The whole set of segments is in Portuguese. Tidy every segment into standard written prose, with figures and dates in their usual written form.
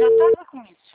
já tava com isso.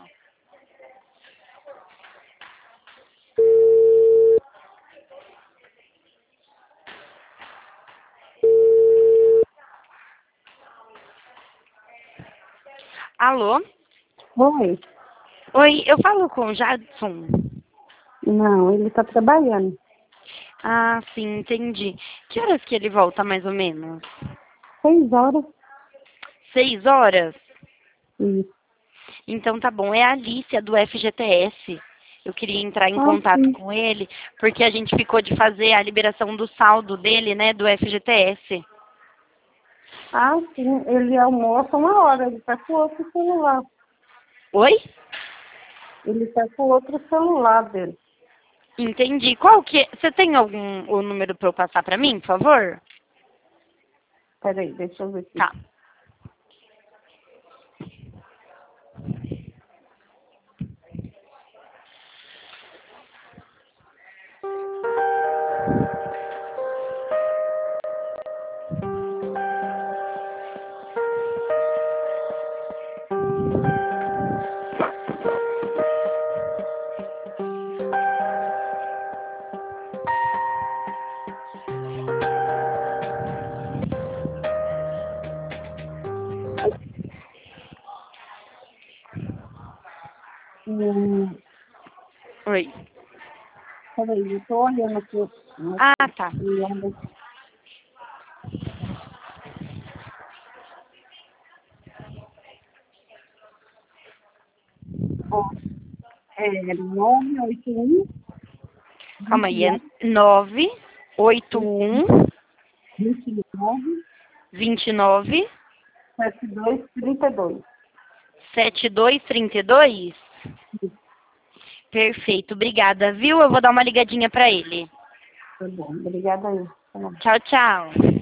Alô? Oi. Oi, eu falo com o Jadson. Não, ele tá trabalhando. Ah, sim, entendi. Que horas que ele volta, mais ou menos? 6 horas. 6 horas? Isso. Então tá bom. É a Alicia do FGTS. Eu queria entrar em Ah, contato sim. com ele, porque a gente ficou de fazer a liberação do saldo dele, né, do FGTS. Ah, sim. Ele almoça 1 hora. Ele tá com outro celular. Oi? Ele tá com outro celular dele. Entendi. Qual que é? Você tem algum o número para eu passar para mim, por favor? Peraí, deixa eu ver aqui. Tá. Hum, Oi. Peraí, eu tô olhando aqui. Ah, tá. Ó, é 981 Calma aí. É 29 981 29 7232. 7232? Perfeito. Obrigada, viu? Eu vou dar uma ligadinha para ele. Tá bom, obrigada aí. Tá bom. Tchau, tchau.